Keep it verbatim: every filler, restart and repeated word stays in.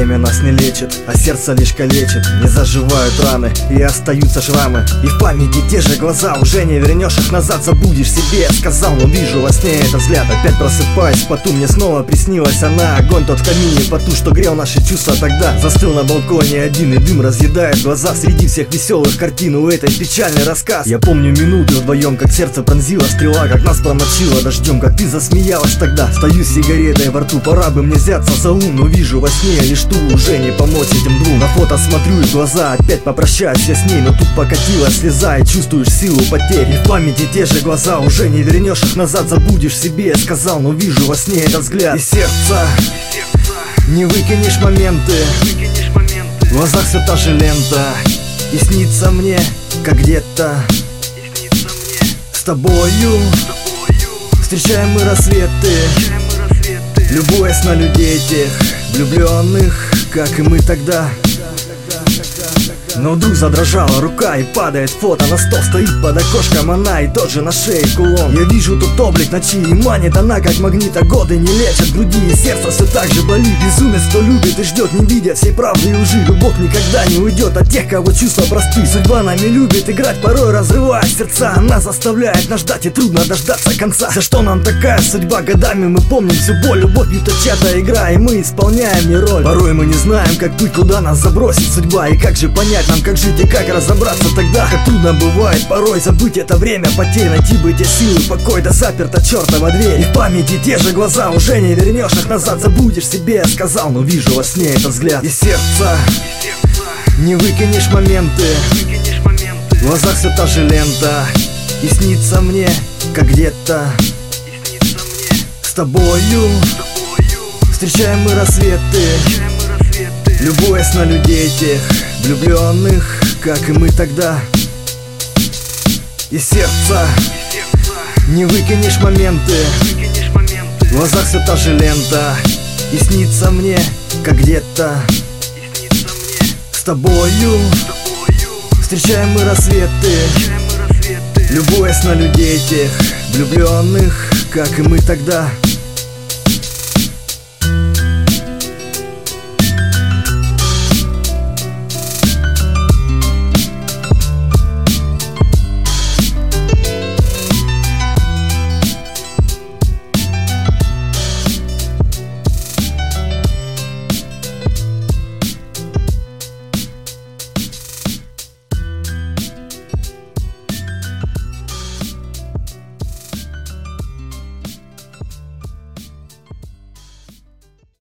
Время нас не лечит, а сердце лишь калечит. Не заживают раны и остаются шрамы. И в памяти те же глаза, уже не вернешь их назад. Забудешь себе, сказал, но вижу во сне этот взгляд. Опять просыпаюсь в поту, мне снова приснилась она. Огонь тот в камине поту, что грел наши чувства тогда. Застыл на балконе один, и дым разъедает глаза. Среди всех веселых картин у этой печальный рассказ. Я помню минуты вдвоем, как сердце пронзила стрела, как нас промочила дождем, как ты засмеялась тогда. Стою с сигаретой во рту, пора бы мне взяться за ум, но вижу во сне лишь ту, уже не помочь этим двум. На фото смотрю и в глаза, опять попрощаюсь я с ней, но тут покатилась слеза и чувствуешь силу потерь. И в памяти те же глаза, уже не вернешь их назад. Забудешь себе, сказал, но вижу во сне этот взгляд. И сердце, не выкинешь моменты, в глазах все та же лента. И снится мне, как где-то с тобою встречаем мы рассветы, любуясь на людей тех влюбленных, как и мы тогда. Но вдруг задрожала рука и падает фото на стол. Стоит под окошком она и тот же на шее кулон. Я вижу тут облик ночи и манит она, как магнит. А годы не лечат груди и сердце все так же болит. Безумец, кто любит и ждет, не видя всей правды и лжи. Любовь никогда не уйдет от тех, кого чувства просты. Судьба нами любит играть, порой разрывая сердца. Она заставляет нас ждать и трудно дождаться конца. За что нам такая судьба? Годами мы помним всю боль. Любовью то чья-то игра, и мы исполняем не роль. Порой мы не знаем, как быть, куда нас забросит судьба. И как же понять нам, как жить и как разобраться тогда. Как трудно бывает порой забыть это время потерь, найти бы те силы, покой, да заперта чертова дверь. И в памяти те же глаза, уже не вернешь их назад. Забудешь себе, сказал, но вижу во сне этот взгляд. И сердце, не выкинешь моменты, в глазах все та же лента. И снится мне, как где-то с тобою встречаем мы рассветы, любуясь на людей тех влюбленных, как и мы тогда. И сердце, не выкинешь моменты, в глазах все та же лента. И снится мне, как где-то с тобою встречаем мы рассветы, любуясь на людей тех влюбленных, как и мы тогда.